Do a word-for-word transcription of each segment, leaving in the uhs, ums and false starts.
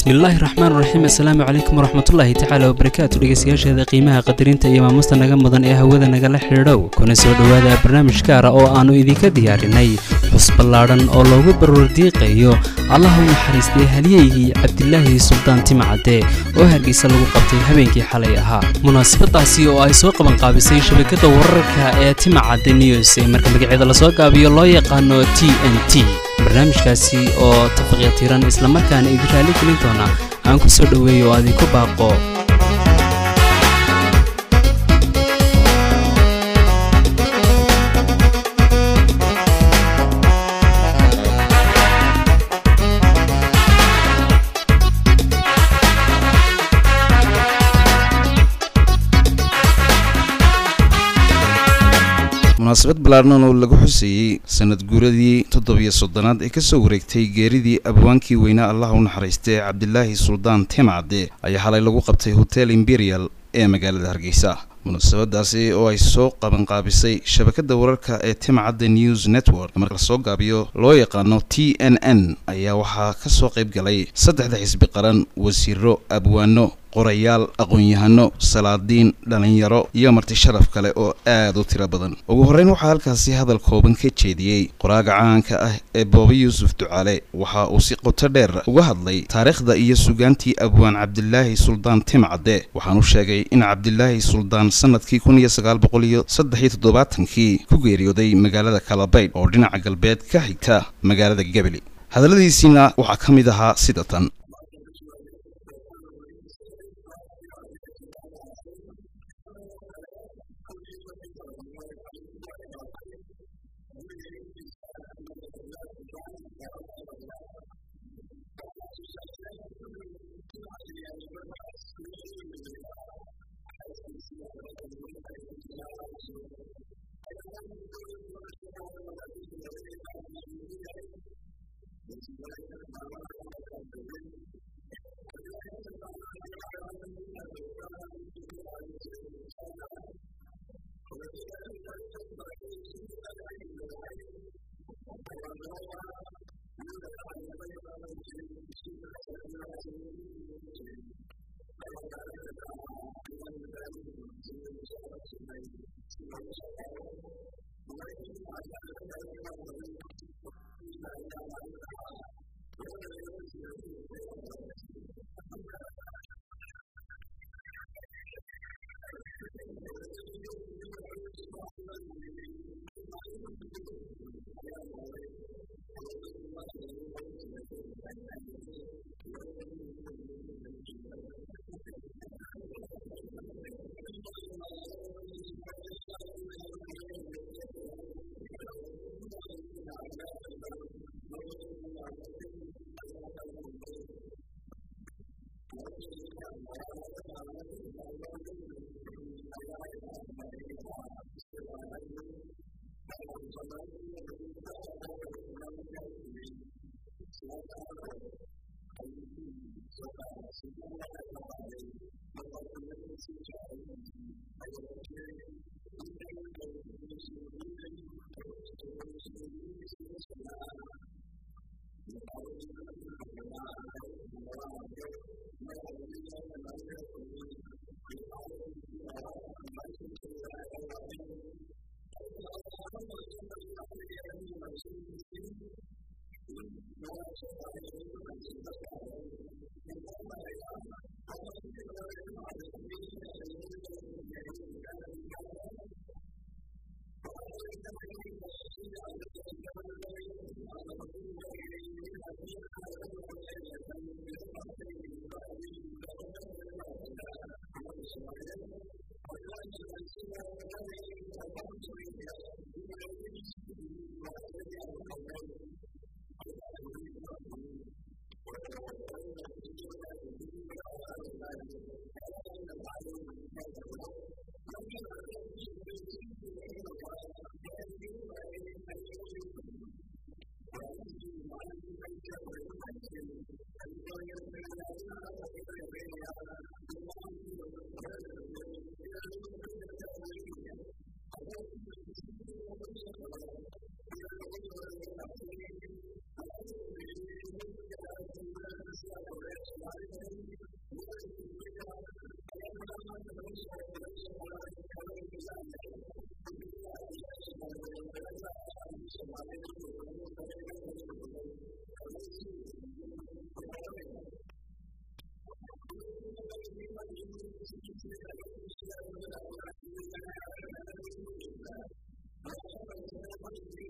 بسم الله الرحمن الرحيم. السلام عليكم ورحمة الله تعالى وبركاته. dhegeystayaasha hada qiimaha qadarinta iyo maamusta naga mudan ee hawada nagala xiriirow kuna soo dhawaada barnaamij gaar ah oo aanu idinka diyaarinay xus ballaaran oo loogu barwardiiqayo Allahu naxariistay halyeeyay Cabdillaahi Sultaan Timcade oo hargeysa lagu qabtay habeenkii xalay ahaa. munaasabadaasi oo ay soo qaban qaabisay shabakada wararka ee Timcade News ee marka magaceeda la soo gaabiyo loo yaqaano T N T. barnaamijkaasi oo tafaqyatiran isla markaana idin raali gelin doona aan ku soo dhaweeyo oo adinku baaqo munaasabad ballaaran oo lagu xusayay sanad guuradii toddobiyo soddonaad ee ka soo wareegtay geeridii abwaankii weynaa Allah u naxariistay Cabdillaahi Sultaan Timcade ayaa xalay lagu qabtay Hotel Imperial ee magaalada Hargeysa. munaasabadaasi oo ay soo qaban qaabisay shabakada wararka ee Timcade News Network marka la soo gaabiyo loo yaqaano T N N ayaa waxaa ka soo qayb galay saddexda xisbi qaran, wasiiro, abwaano, qorayaal, aqoon-yahano, salaadiin, dhalinyaro iyo marti sharaf kale oo aad u tiro badan. ugu horeyn waxaa halkaasi hadal kooban ka jeediyay qoraaga caanka ah ee Booba Yuusuf Ducaale. waxa uu si qoto dheer uga hadlay taariikhda iyo suugaantii abwaan Cabdillaahi Sultaan Timcade. waxaanu sheegay in Cabdillaahi Sultaan sanadkii kun iyo sagaal boqol iyo saddex iyo toddobaatankii ku geeriyooday magaalada Kalabayd oo dhinaca galbeed ka xigta magaalada Gabiley. hadaladiisina waxaa ka mid ahaa sida tan: Thank you.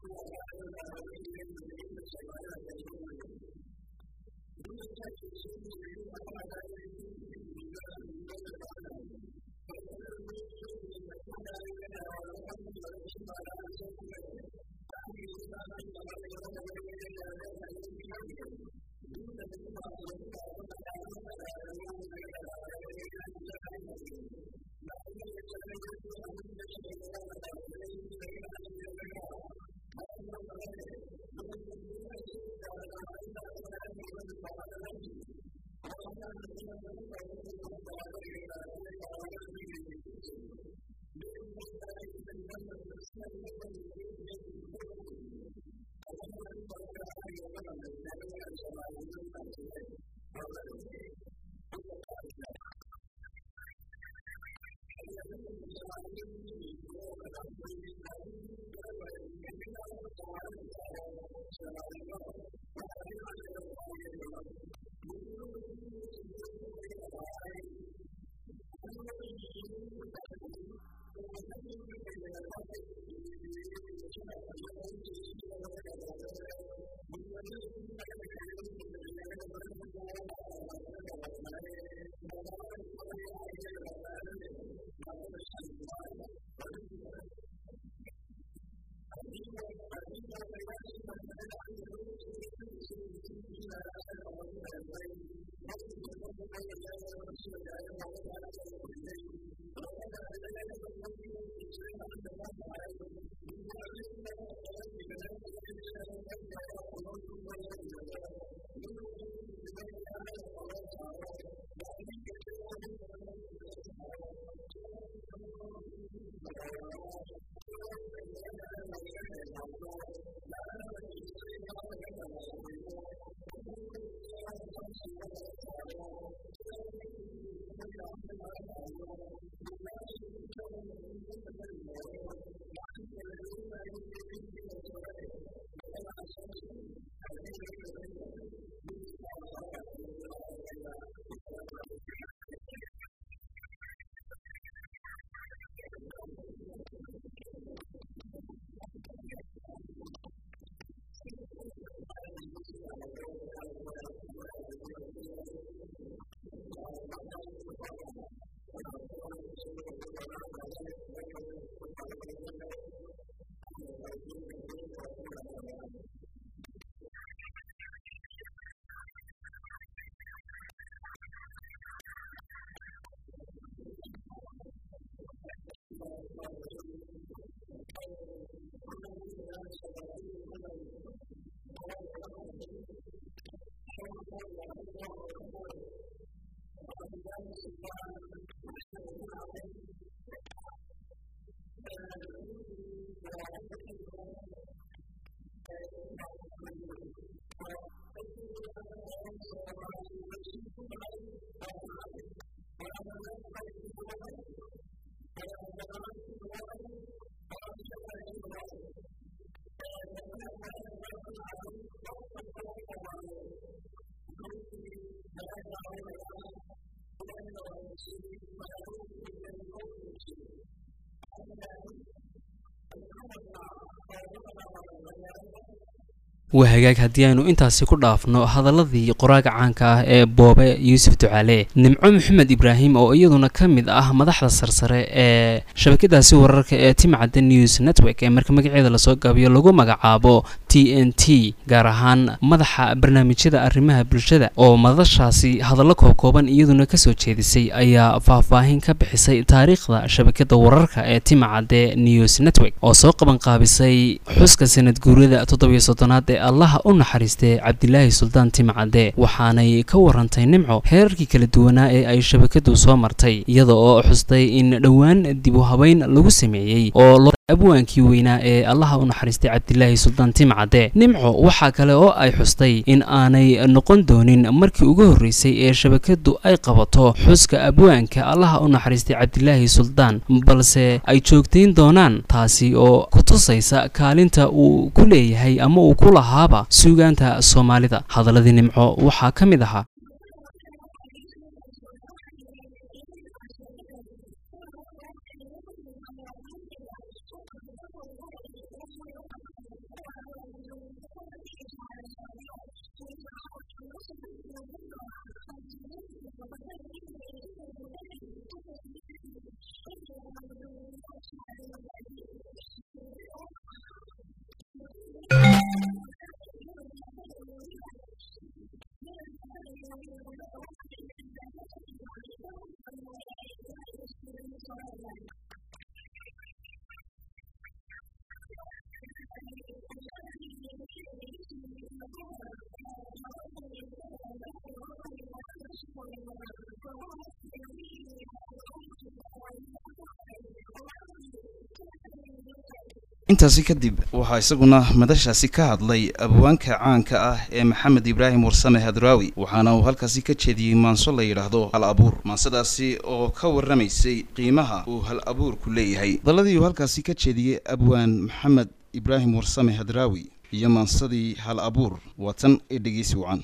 وهجاك هديانو انت سيكون دافنو هذا الذي قراءة عنك بوبا يوسف تعالى نمعو محمد إبراهيم أو أيضا كمد أه مدحض السرسرة شبكة سورك تيمعد النيوز نتورك مركز مقعد لسوق قبل لوجو مقعابو تي إن تي جارهان مدح برنامج كذا أرمها بالجذا أو مدشاسي هذا لك كوبان أيضا كسو تشيدسي أي فافاهين كبحسي تاريخ ذا شبكة ورك تيمعد نيوز نتورك أو سوق بنقابسي حسك سنة جوريدا تطبيق سلطنات الله u naxariistay Cabdilaahi Suldaan Timcade waxaanay ka warantay nimco heerkii kala duwanaa ee ay shabakadu soo martay iyada oo xustay in dhawaan dib u habeyn lagu sameeyay oo abwaankii weynaa ee Allah u naxariistay Cabdilaahi Suldaan Timcade nimco waxa kale oo ay xustay in aanay noqon doonin markii ugu horeysay ee shabakadu ay qabato xuska abwaanka Allah u naxariistay Cabdilaahi Suldaan balse ay joogteen doonaan taasi oo ku tusaysa kaalinta uu ku leeyahay ama uu ku lahaaba suugaanta Soomaalida hadaladii nimco waxa kamid ahaa intaasi kadib waxaa isaguna madashaasi ka hadlay abwaanka caanka ah ee Maxamed Ibraahim Warsame Hadraawi waxaana uu halkaasi ka jeediyay maanso la yiraahdo hal abuur maansadaasi oo ka warramaysay qiimaha uu hal abuurku leeyahay daladii uu halkaasi ka jeediyay abwaan Maxamed Ibraahim Warsame Hadraawi iyo maansadii hal abuur watan ee dhageysi wacan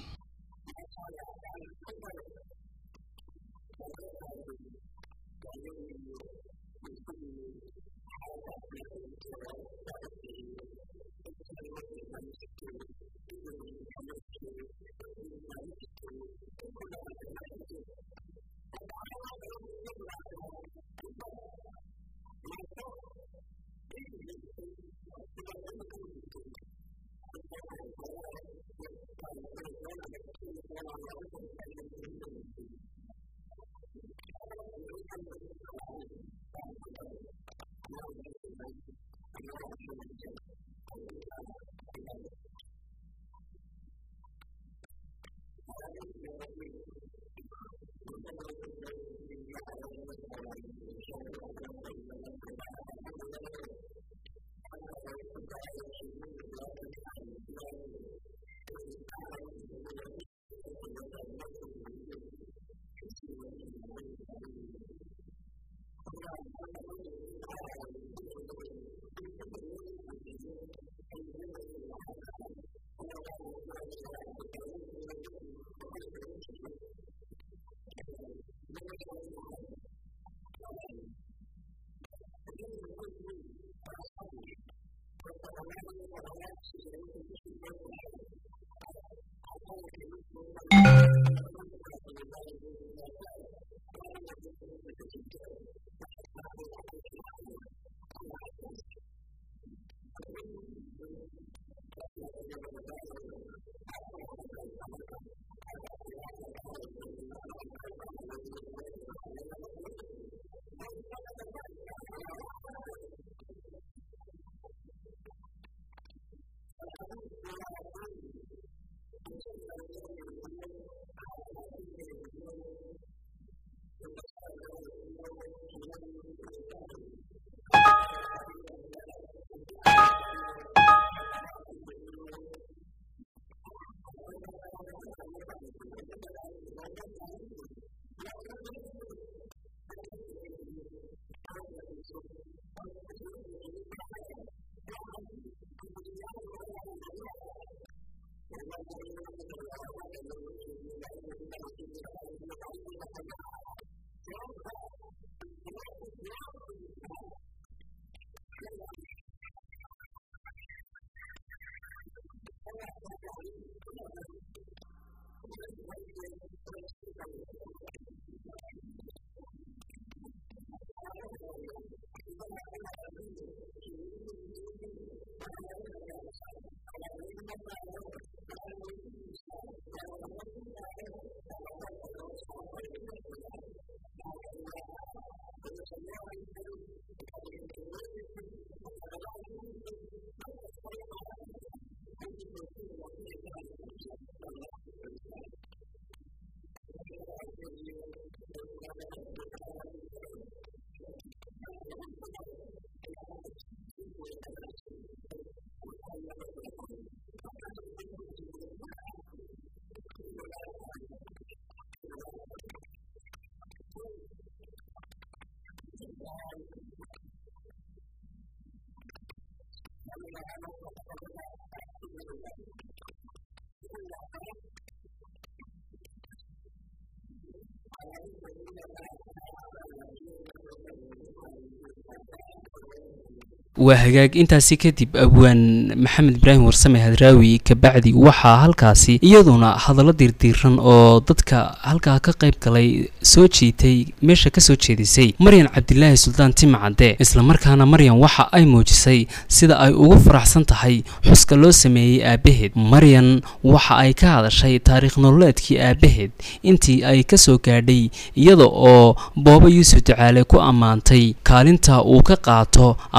وهجاج أنت سكتب أبوان محمد إبراهيم ورسمي هدراوي كبعدي وحى هالكاسي يدونا هذا لدير ديرن أو ضدك هالكا كقيب كلي سوتشي تي مش كسوتشي دي سي مريم عبد الله سلطان تيم عداء إسلام مركانا مريم وحى أي موجسي سيدا أي أوفر أحسن تحي حسك لو سمي أبهد مريم وحى أي كهذا شيء تاريخ نولد كي أبهد أنتي أي كسو كاردي يدو أو بابا يوسف تعالى كو أمانتي كالنتا أو كقاطو أما أو كسو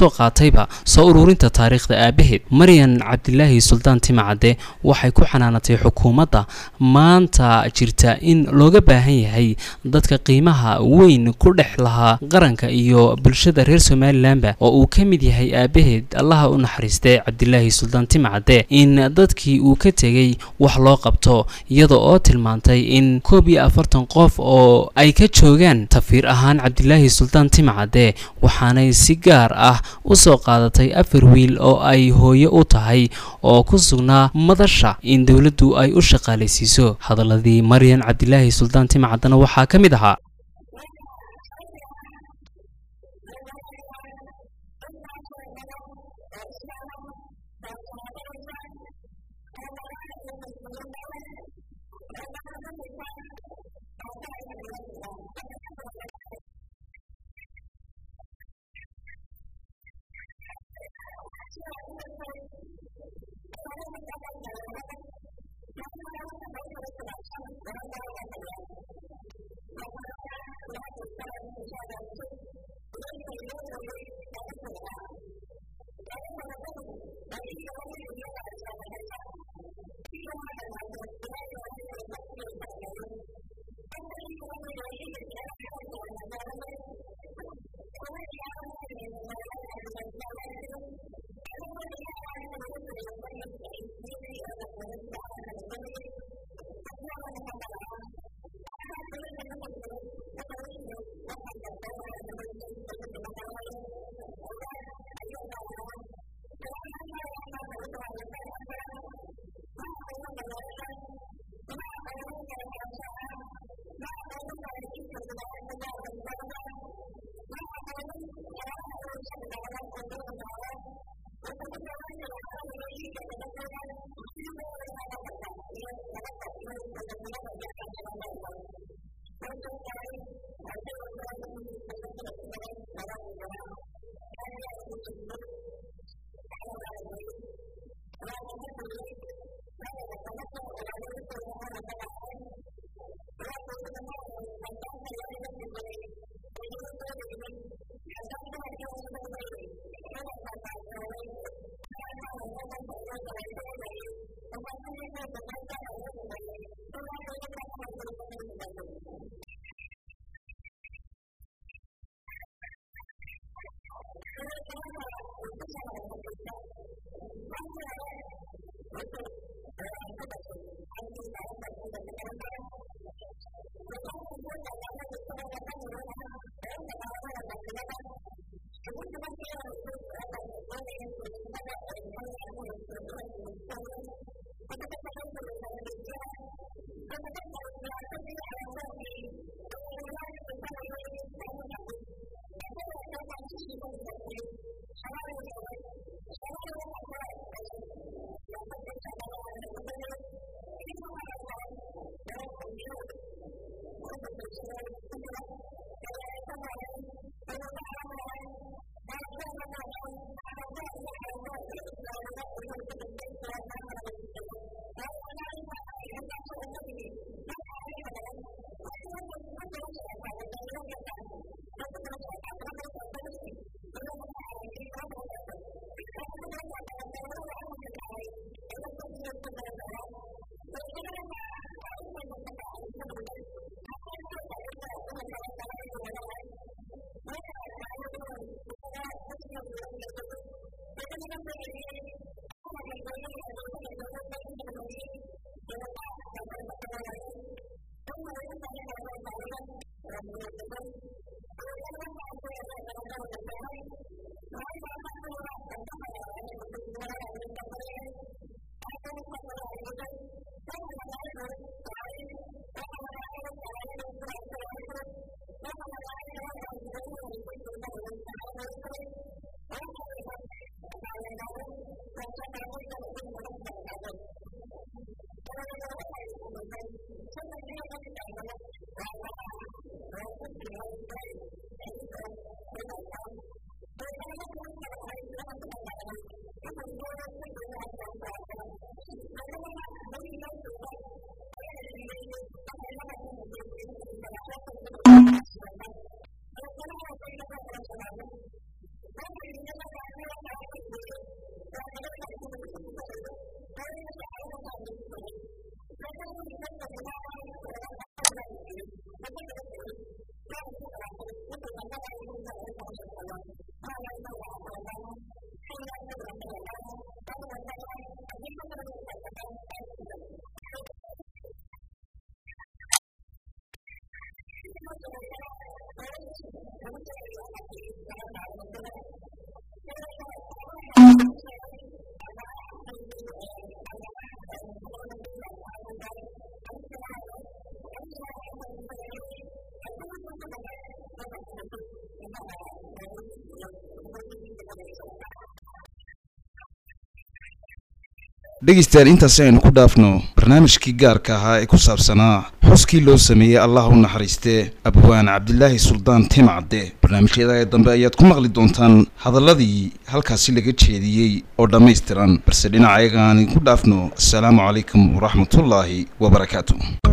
soo qaatayba soo ururinta taariikhda aabaheed. Maryan Cabdilaahi Suldaan Timacade waxay ku xanaanatay xukuumadda maanta jirta in looga baahan yahay dadka qiimaha weyn ku dhex lahaa qaranka iyo bulshada reer Somaliland oo uu ka mid yahay aabaheed Allah u naxariistay Cabdilaahi Suldaan Timacade in dadkii uu ka tegay wax loo qabto, iyadoo oo tilmaantay in koob iyo afartan qof oo ay ka joogaan tafiir ahaan Cabdilaahi Suldaan Timacade, waxaanay si gaar ah u soo qaadatay afar wiil oo ay hooyo u tahay oo ku sugnaa madasha in dawladdu ay u shaqaaleysiiso. Hadaladii Maryan Cabdilaahi Suldaan Timacadena waxaa ka mid ahaa dhegeystayaal intaas aynu ku dhaafno barnaamijkii gaarka ahaa ee ku saabsanaa xuskii loo sameeyey allah u naxariistee abwaan cabdilaahi suldaan timcadde barnaamijyada dambe ayaad ku maqli doontaan hadalladii halkaasi laga jeediyey oo dhammaystiran balse dhinaca ayaga aan ku dhaafno assalaamu calaykum waraxmatullaahi wabarakaatu.